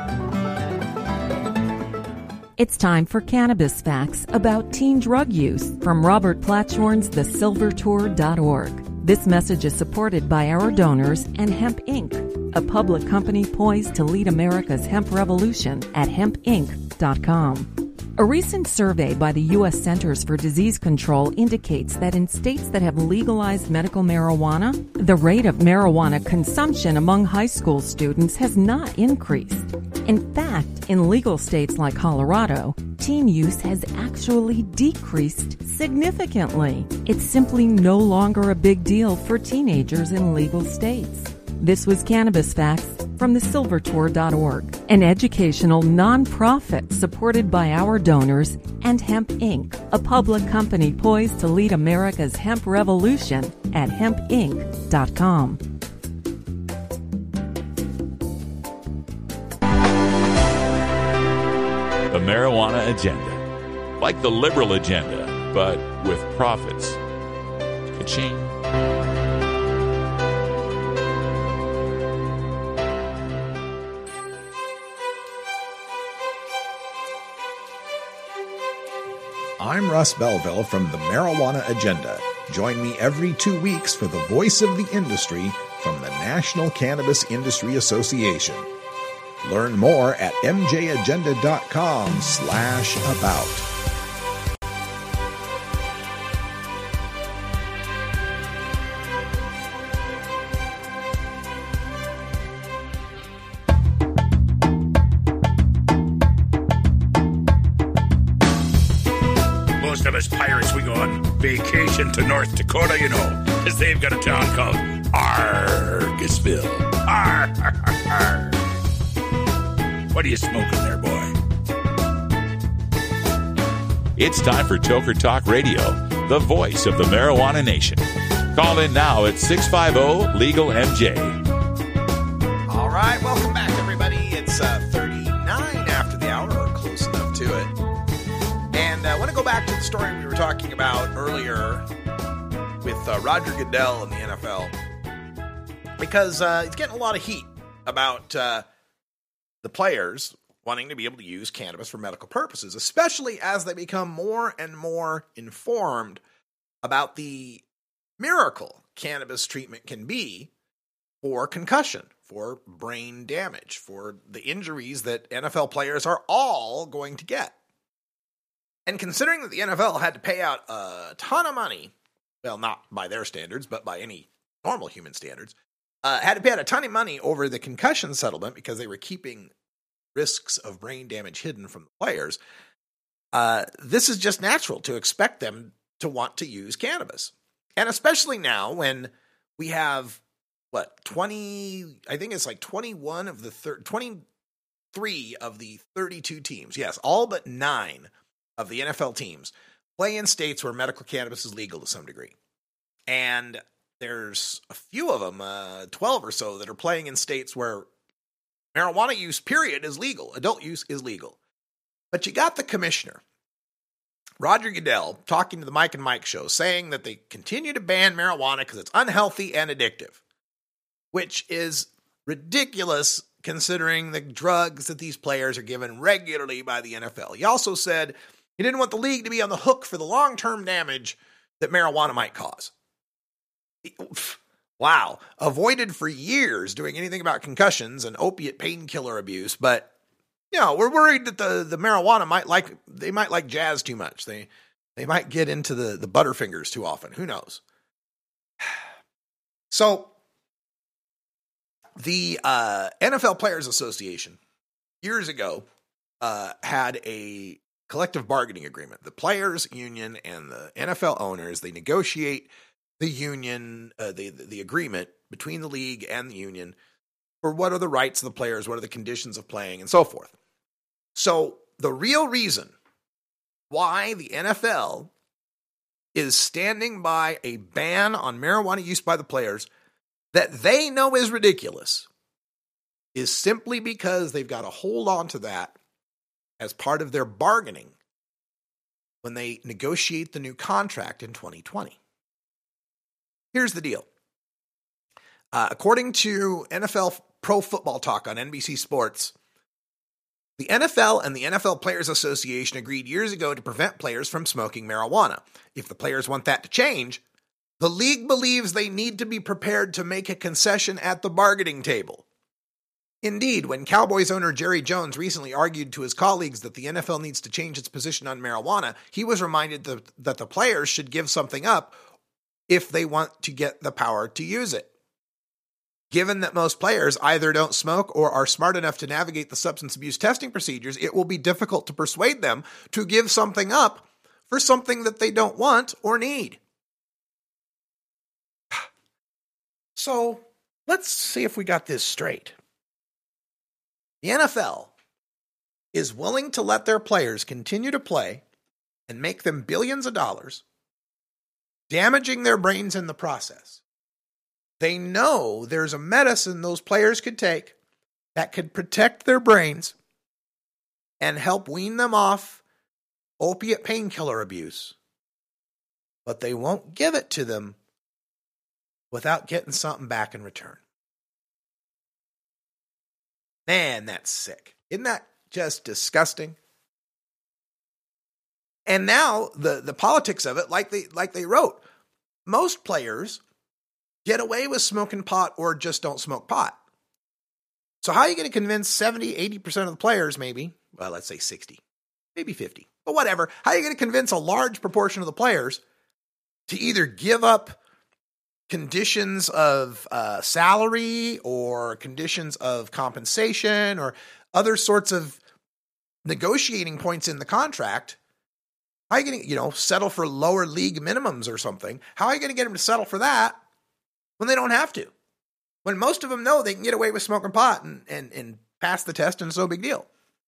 It's time for cannabis facts about teen drug use from Robert Platshorn's the silver tour dot org. This message is supported by our donors and Hemp Incorporated, a public company poised to lead America's hemp revolution at hemp inc dot com. A recent survey by the U S Centers for Disease Control indicates that in states that have legalized medical marijuana, the rate of marijuana consumption among high school students has not increased. In fact, in legal states like Colorado, teen use has actually decreased significantly. It's simply no longer a big deal for teenagers in legal states. This was Cannabis Facts from the silver tour dot org, an educational nonprofit supported by our donors and Hemp Incorporated, a public company poised to lead America's hemp revolution at hemp inc dot com. The Marijuana Agenda. Like the liberal agenda, but with profits. Ka-ching. I'm Russ Belville from the Marijuana Agenda. Join me every two weeks for the voice of the industry from the National Cannabis Industry Association. Learn more at m j agenda dot com slash about. Most of us pirates, we go on vacation to North Dakota, you know, because they've got a town called Argusville. Arr, arr, arr. What are you smoking there, boy? It's time for Toker Talk Radio, the voice of the marijuana nation. Call in now at six five zero legal M J. All right, welcome back, everybody. It's uh, thirty-nine after the hour, or close enough to it. And I want to go back to the story we were talking about earlier with uh, Roger Goodell and the N F L, because uh, it's getting a lot of heat about uh, the players wanting to be able to use cannabis for medical purposes, especially as they become more and more informed about the miracle cannabis treatment can be for concussion, for brain damage, for the injuries that N F L players are all going to get. And considering that the N F L had to pay out a ton of money, well, not by their standards, but by any normal human standards, uh, had to pay out a ton of money over the concussion settlement because they were keeping risks of brain damage hidden from the players, uh, this is just natural to expect them to want to use cannabis. And especially now when we have what, twenty, I think it's like twenty-one of the thir- twenty-three of the thirty-two teams. Yes, all but nine of the N F L teams play in states where medical cannabis is legal to some degree. And there's a few of them, uh, twelve or so, that are playing in states where marijuana use, period, is legal. Adult use is legal. But you got the commissioner, Roger Goodell, talking to the Mike and Mike show, saying that they continue to ban marijuana because it's unhealthy and addictive, which is ridiculous considering the drugs that these players are given regularly by the N F L. He also said he didn't want the league to be on the hook for the long-term damage that marijuana might cause. Wow. Avoided for years doing anything about concussions and opiate painkiller abuse, but you know, we're worried that the, the marijuana might like, they might like jazz too much. They, they might get into the, the Butterfingers too often. Who knows? So the uh, N F L Players Association years ago uh, had a collective bargaining agreement. The players union and the N F L owners, they negotiate the union, uh, the, the agreement between the league and the union for what are the rights of the players, what are the conditions of playing, and so forth. So the real reason why the N F L is standing by a ban on marijuana use by the players that they know is ridiculous is simply because they've got to hold on to that as part of their bargaining when they negotiate the new contract in twenty twenty. Here's the deal. Uh, according to N F L Pro Football Talk on N B C Sports, the N F L and the N F L Players Association agreed years ago to prevent players from smoking marijuana. If the players want that to change, the league believes they need to be prepared to make a concession at the bargaining table. Indeed, when Cowboys owner Jerry Jones recently argued to his colleagues that the N F L needs to change its position on marijuana, he was reminded that, that the players should give something up if they want to get the power to use it. Given that most players either don't smoke or are smart enough to navigate the substance abuse testing procedures, it will be difficult to persuade them to give something up for something that they don't want or need. So let's see if we got this straight. The N F L is willing to let their players continue to play and make them billions of dollars, damaging their brains in the process. They know there's a medicine those players could take that could protect their brains and help wean them off opiate painkiller abuse, but they won't give it to them without getting something back in return. Man, that's sick. Isn't that just disgusting? And now the, the politics of it, like they like they wrote, most players get away with smoking pot or just don't smoke pot. So how are you going to convince seventy, eighty percent of the players, maybe, well, let's say sixty, maybe fifty, but whatever, how are you going to convince a large proportion of the players to either give up conditions of uh, salary or conditions of compensation or other sorts of negotiating points in the contract? How are you going to, you know, settle for lower league minimums or something? How are you going to get them to settle for that when they don't have to? When most of them know they can get away with smoking pot and, and, and pass the test and it's no big deal.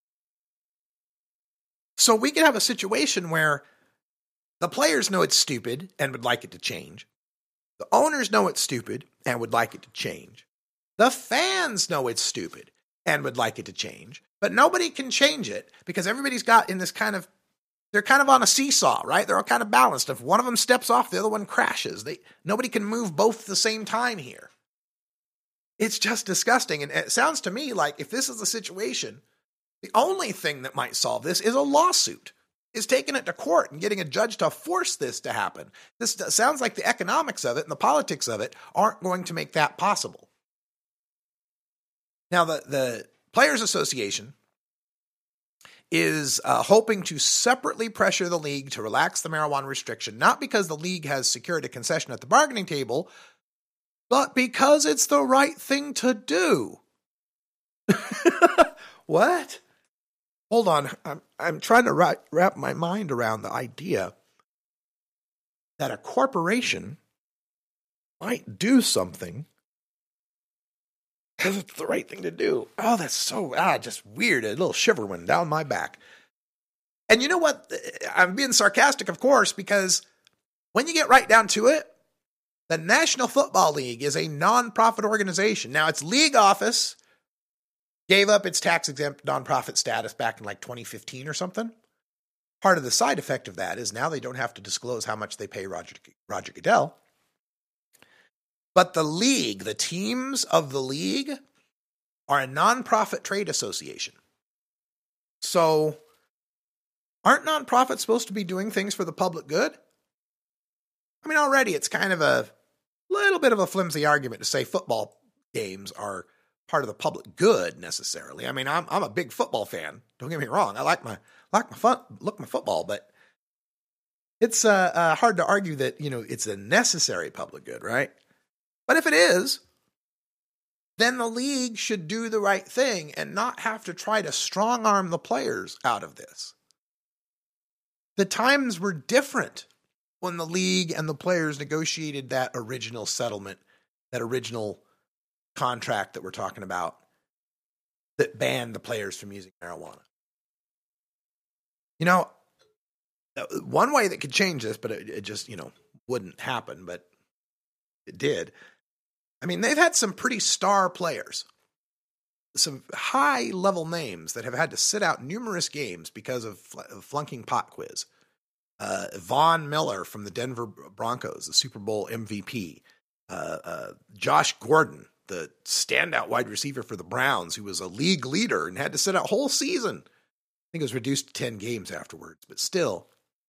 So we could have a situation where the players know it's stupid and would like it to change. The owners know it's stupid and would like it to change. The fans know it's stupid and would like it to change. But nobody can change it because everybody's got in this kind of, they're kind of on a seesaw, right? They're all kind of balanced. If one of them steps off, the other one crashes. They, nobody can move both at the same time here. It's just disgusting. And it sounds to me like if this is the situation, the only thing that might solve this is a lawsuit. Is taking it to court and getting a judge to force this to happen. This sounds like the economics of it and the politics of it aren't going to make that possible. Now, the, the Players Association is uh, hoping to separately pressure the league to relax the marijuana restriction, not because the league has secured a concession at the bargaining table, but because it's the right thing to do. What? Hold on, I'm, I'm trying to wrap, wrap my mind around the idea that a corporation might do something because it's the right thing to do. Oh, that's so, ah, just weird. A little shiver went down my back. And you know what? I'm being sarcastic, of course, because when you get right down to it, the National Football League is a nonprofit organization. Now, its league office gave up its tax-exempt nonprofit status back in like twenty fifteen or something. Part of the side effect of that is now they don't have to disclose how much they pay Roger, Roger Goodell. But the league, the teams of the league, are a nonprofit trade association. So, aren't nonprofits supposed to be doing things for the public good? I mean, already it's kind of a little bit of a flimsy argument to say football games are part of the public good necessarily. I mean, I'm I'm a big football fan. Don't get me wrong. I like my like my fun, look my football, but it's uh, uh, hard to argue that, you know, it's a necessary public good, right? But if it is, then the league should do the right thing and not have to try to strong arm the players out of this. The times were different when the league and the players negotiated that original settlement, that original contract that we're talking about that banned the players from using marijuana. You know, one way that could change this, but it, it just, you know, wouldn't happen, but it did. I mean, they've had some pretty star players, some high-level names that have had to sit out numerous games because of flunking pot quiz. Uh, Von Miller from the Denver Broncos, the Super Bowl M V P. Uh, uh, Josh Gordon, the standout wide receiver for the Browns, who was a league leader and had to sit out a whole season. I think it was reduced to ten games afterwards, but still.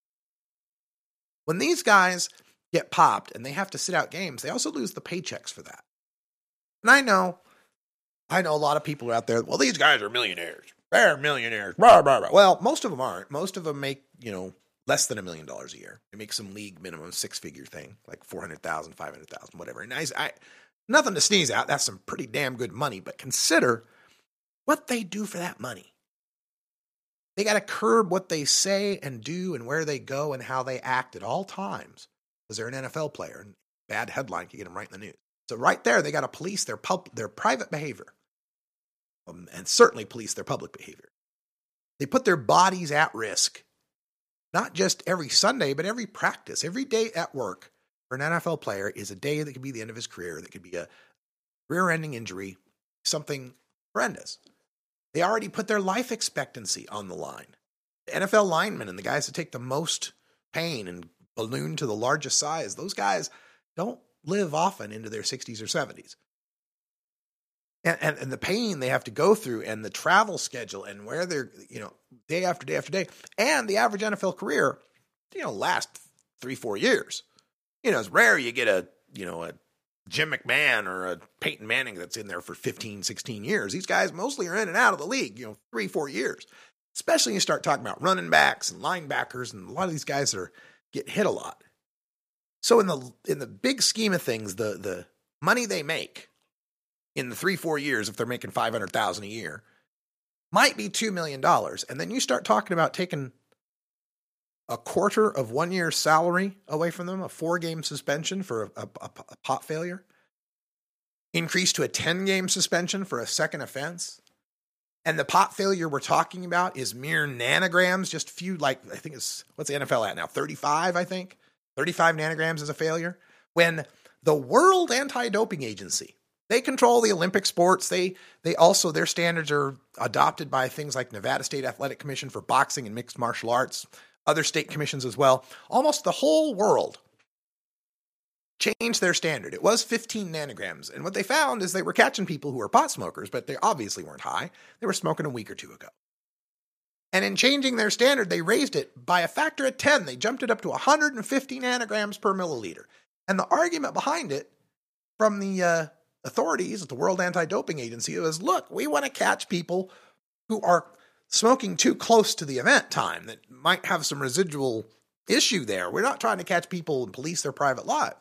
When these guys get popped and they have to sit out games, they also lose the paychecks for that. And I know, I know a lot of people out there, well, these guys are millionaires. They're millionaires. Blah, blah, blah. Well, most of them aren't. Most of them make, you know, less than a million dollars a year. They make some league minimum six-figure thing, like four hundred thousand dollars, five hundred thousand dollars, whatever. And I, I, nothing to sneeze at. That's some pretty damn good money. But consider what they do for that money. They got to curb what they say and do and where they go and how they act at all times because they're an N F L player and bad headline can get them right in the news. So right there, they got to police their pub, their private behavior um, and certainly police their public behavior. They put their bodies at risk, not just every Sunday, but every practice, every day at work for an N F L player is a day that could be the end of his career, that could be a career-ending injury, something horrendous. They already put their life expectancy on the line. The N F L linemen and the guys that take the most pain and balloon to the largest size, those guys don't live often into their sixties or seventies. And, and, and the pain they have to go through and the travel schedule and where they're, you know, day after day after day. And the average N F L career, you know, lasts three, four years. You know, it's rare you get a, you know, a Jim McMahon or a Peyton Manning that's in there for fifteen, sixteen years. These guys mostly are in and out of the league, you know, three, four years. Especially when you start talking about running backs and linebackers, and a lot of these guys are get hit a lot. So in the in the big scheme of things, the the money they make in the three, four years, if they're making five hundred thousand dollars a year, might be two million dollars. And then you start talking about taking a quarter of one year's salary away from them, a four-game suspension for a, a, a pot failure, increased to a ten-game suspension for a second offense. And the pot failure we're talking about is mere nanograms, just a few, like, I think it's, what's the N F L at now? thirty-five, I think. thirty-five nanograms is a failure. When the World Anti-Doping Agency, they control the Olympic sports. They they also, their standards are adopted by things like Nevada State Athletic Commission for boxing and mixed martial arts, other state commissions as well. Almost the whole world changed their standard. It was fifteen nanograms. And what they found is they were catching people who were pot smokers, but they obviously weren't high. They were smoking a week or two ago. And in changing their standard, they raised it by a factor of ten. They jumped it up to one hundred fifty nanograms per milliliter. And the argument behind it from the uh, authorities at the World Anti-Doping Agency was, look, we want to catch people who are smoking too close to the event time that might have some residual issue there. We're not trying to catch people and police their private lives.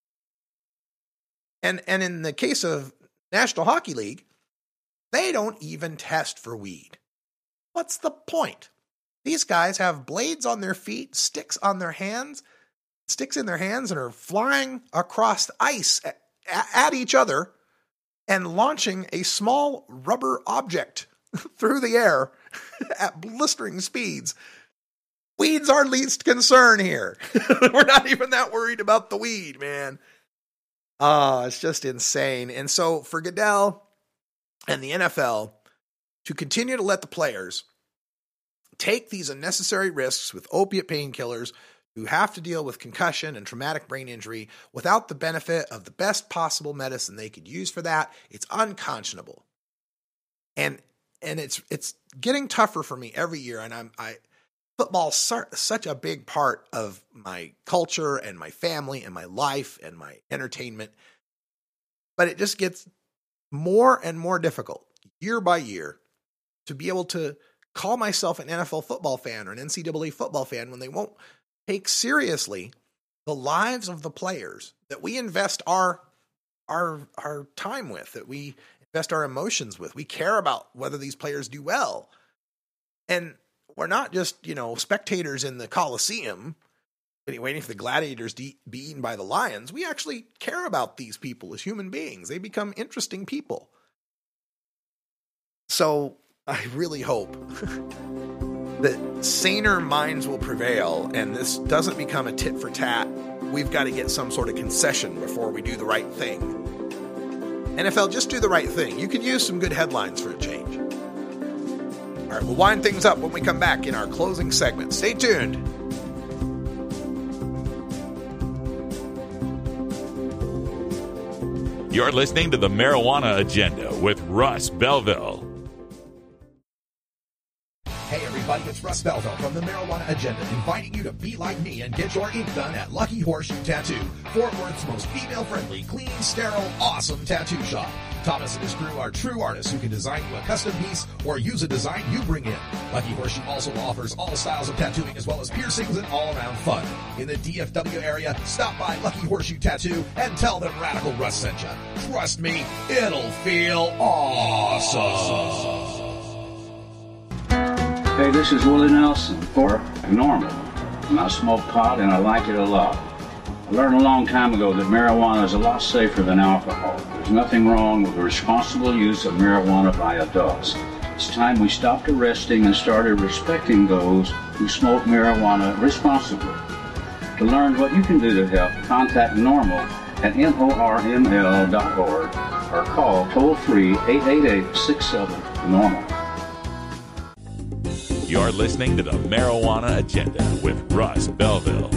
And and in the case of National Hockey League, they don't even test for weed. What's the point? These guys have blades on their feet, sticks on their hands, sticks in their hands, and are flying across the ice at, at each other and launching a small rubber object through the air at blistering speeds. Weed's our least concern here. We're not even that worried about the weed, man. Oh, it's just insane. And so for Goodell and the N F L to continue to let the players take these unnecessary risks with opiate painkillers, who have to deal with concussion and traumatic brain injury without the benefit of the best possible medicine they could use for that, it's unconscionable. And and it's it's getting tougher for me every year. And I'm I football's such a big part of my culture and my family and my life and my entertainment. But it just gets more and more difficult year by year to be able to call myself an N F L football fan or an N C double A football fan when they won't take seriously the lives of the players that we invest our our our time with, that we invest our emotions with. We care about whether these players do well. And we're not just, you know, spectators in the Coliseum waiting for the gladiators to be eaten by the lions. We actually care about these people as human beings. They become interesting people. So I really hope that saner minds will prevail and this doesn't become a tit for tat. We've got to get some sort of concession before we do the right thing. N F L, just do the right thing. You could use some good headlines for a change. All right, we'll wind things up when we come back in our closing segment. Stay tuned. You're listening to the Marijuana Agenda with Russ Belville. Hey everybody, it's Russ Belville from the Marijuana Agenda, inviting you to be like me and get your ink done at Lucky Horseshoe Tattoo, Fort Worth's most female-friendly, clean, sterile, awesome tattoo shop. Thomas and his crew are true artists who can design you a custom piece or use a design you bring in. Lucky Horseshoe also offers all styles of tattooing as well as piercings and all-around fun. In the D F W area, stop by Lucky Horseshoe Tattoo and tell them Radical Russ sent you. Trust me, it'll feel awesome. Hey, this is Willie Nelson for Normal. And I smoke pot and I like it a lot. I learned a long time ago that marijuana is a lot safer than alcohol. There's nothing wrong with the responsible use of marijuana by adults. It's time we stopped arresting and started respecting those who smoke marijuana responsibly. To learn what you can do to help, contact Normal at norml dot org or call toll-free eight eight eight, six seven, normal. You're listening to the Marijuana Agenda with Russ Belville.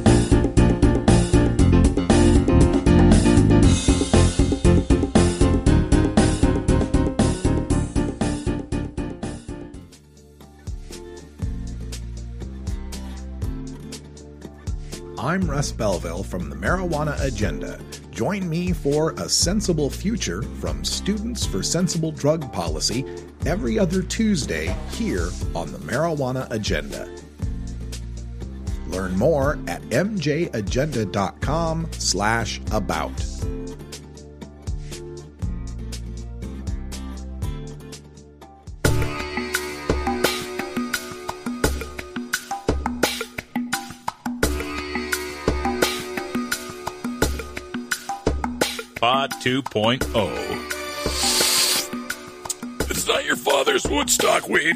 I'm Russ Belville from the Marijuana Agenda. Join me for A Sensible Future from Students for Sensible Drug Policy every other Tuesday here on the Marijuana Agenda. Learn more at mjagenda.com slash about. Pod two point oh. It's not your father's Woodstock weed.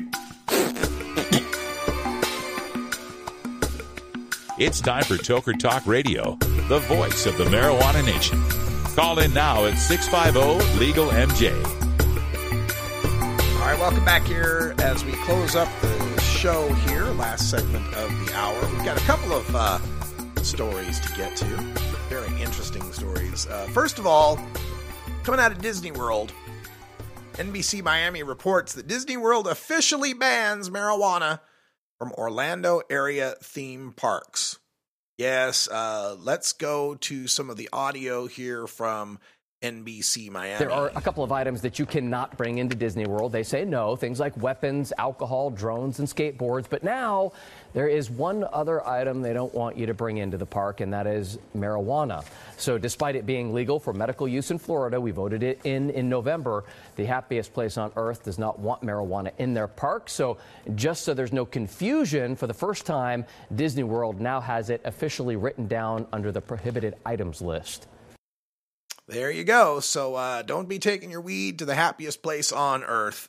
It's time for Toker Talk Radio, the voice of the marijuana nation. Call in now at six five zero, legal M J. All right, welcome back here as we close up the show here, last segment of the hour. We've got a couple of uh, stories to get to. Very interesting stories. Uh, first of all, coming out of Disney World, N B C Miami reports that Disney World officially bans marijuana from Orlando area theme parks. Yes, uh, let's go to some of the audio here from N B C Miami. There are a couple of items that you cannot bring into Disney World. They say no, things like weapons, alcohol, drones, and skateboards. But now there is one other item they don't want you to bring into the park, and that is marijuana. So despite it being legal for medical use in Florida, we voted it in in November. The happiest place on earth does not want marijuana in their park. So just so there's no confusion, for the first time, Disney World now has it officially written down under the prohibited items list. There you go. So uh, don't be taking your weed to the happiest place on earth.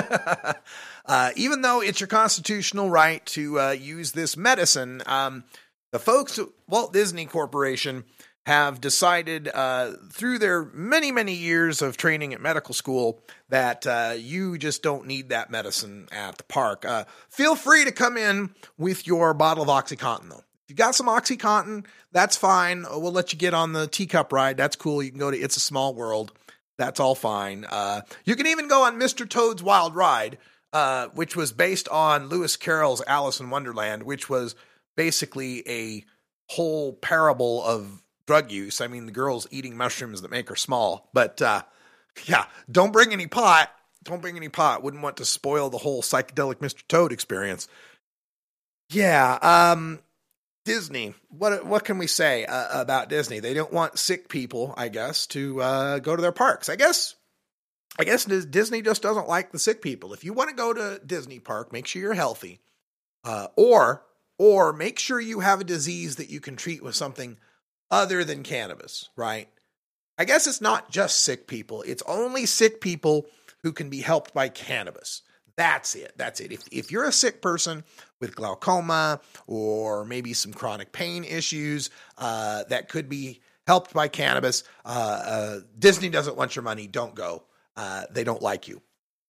uh, even though it's your constitutional right to uh, use this medicine, um, the folks at Walt Disney Corporation have decided uh, through their many, many years of training at medical school that uh, you just don't need that medicine at the park. Uh, feel free to come in with your bottle of OxyContin, though. If you got some OxyContin, that's fine. We'll let you get on the teacup ride. That's cool. You can go to It's a Small World. That's all fine. Uh, you can even go on Mister Toad's Wild Ride, uh, which was based on Lewis Carroll's Alice in Wonderland, which was basically a whole parable of drug use. I mean, the girl's eating mushrooms that make her small. But, uh, yeah, don't bring any pot. Don't bring any pot. Wouldn't want to spoil the whole psychedelic Mister Toad experience. Yeah, um... Disney, what what can we say uh, about Disney? They don't want sick people, I guess, to uh, go to their parks. I guess I guess Disney just doesn't like the sick people. If you want to go to Disney Park, make sure you're healthy. Uh, or or make sure you have a disease that you can treat with something other than cannabis, right? I guess it's not just sick people. It's only sick people who can be helped by cannabis. That's it. That's it. If if you're a sick person with glaucoma or maybe some chronic pain issues uh, that could be helped by cannabis, uh, uh, Disney doesn't want your money. Don't go. Uh, they don't like you.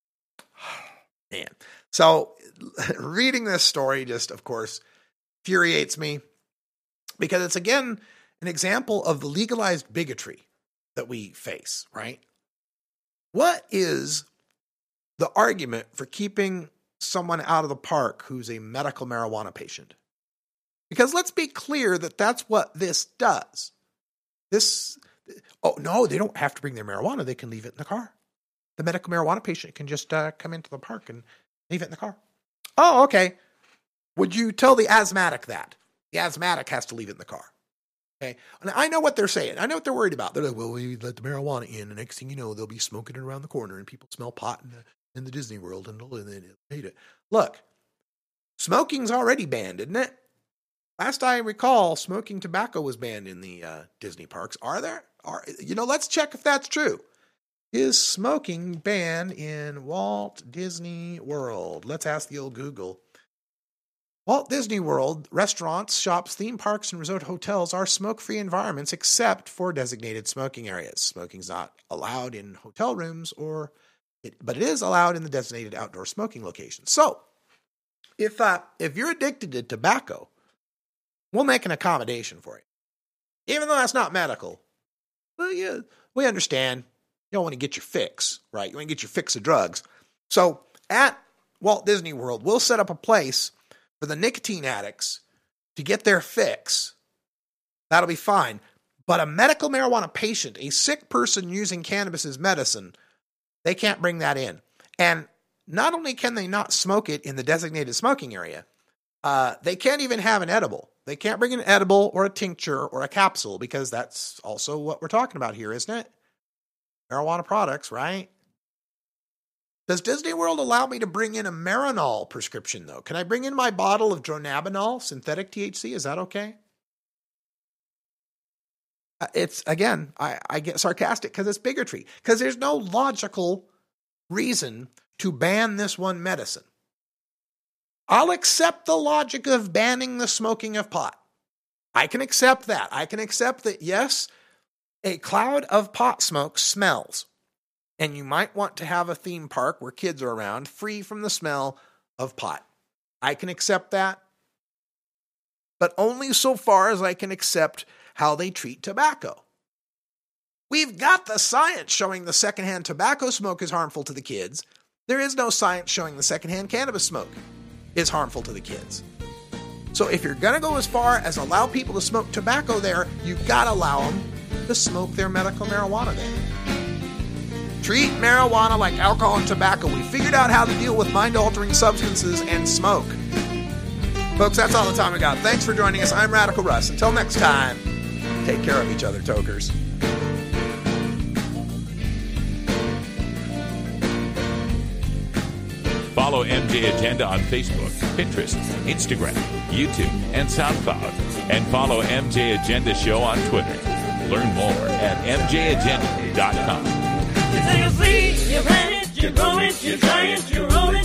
Man. So reading this story just, of course, infuriates me because it's, again, an example of the legalized bigotry that we face, right? What is the argument for keeping someone out of the park who's a medical marijuana patient? Because let's be clear that that's what this does. This, oh, no, they don't have to bring their marijuana. They can leave it in the car. The medical marijuana patient can just uh, come into the park and leave it in the car. Oh, okay. Would you tell the asthmatic that? The asthmatic has to leave it in the car. Okay. And I know what they're saying. I know what they're worried about. They're like, well, we let the marijuana in. The next thing you know, they'll be smoking it around the corner and people smell pot in the in the Disney World, and they hate it. Look, smoking's already banned, isn't it? Last I recall, smoking tobacco was banned in the uh, Disney parks. Are there? Are you know? Let's check if that's true. Is smoking banned in Walt Disney World? Let's ask the old Google. Walt Disney World restaurants, shops, theme parks, and resort hotels are smoke-free environments except for designated smoking areas. Smoking's not allowed in hotel rooms or It, but it is allowed in the designated outdoor smoking locations. So, if uh, if you're addicted to tobacco, we'll make an accommodation for you. Even though that's not medical, well, yeah, we understand. You don't want to get your fix, right? You want to get your fix of drugs. So, at Walt Disney World, we'll set up a place for the nicotine addicts to get their fix. That'll be fine. But a medical marijuana patient, a sick person using cannabis as medicine, they can't bring that in. And not only can they not smoke it in the designated smoking area, uh, they can't even have an edible. They can't bring an edible or a tincture or a capsule because that's also what we're talking about here, isn't it? Marijuana products, right? Does Disney World allow me to bring in a Marinol prescription, though? Can I bring in my bottle of Dronabinol, synthetic T H C? Is that okay? It's, again, I, I get sarcastic because it's bigotry. Because there's no logical reason to ban this one medicine. I'll accept the logic of banning the smoking of pot. I can accept that. I can accept that, yes, a cloud of pot smoke smells. And you might want to have a theme park where kids are around free from the smell of pot. I can accept that. But only so far as I can accept how they treat tobacco. We've got the science showing the secondhand tobacco smoke is harmful to the kids. There is no science showing the secondhand cannabis smoke is harmful to the kids. So if you're going to go as far as allow people to smoke tobacco there, you've got to allow them to smoke their medical marijuana there. Treat marijuana like alcohol and tobacco. We figured out how to deal with mind-altering substances and smoke. Folks, that's all the time we got. Thanks for joining us. I'm Radical Russ. Until next time, take care of each other, tokers. Follow M J Agenda on Facebook, Pinterest, Instagram, YouTube, and SoundCloud. And follow M J Agenda Show on Twitter. Learn more at m j agenda dot com. You take a seed, you plant it, you grow it, you dry it, you roll it.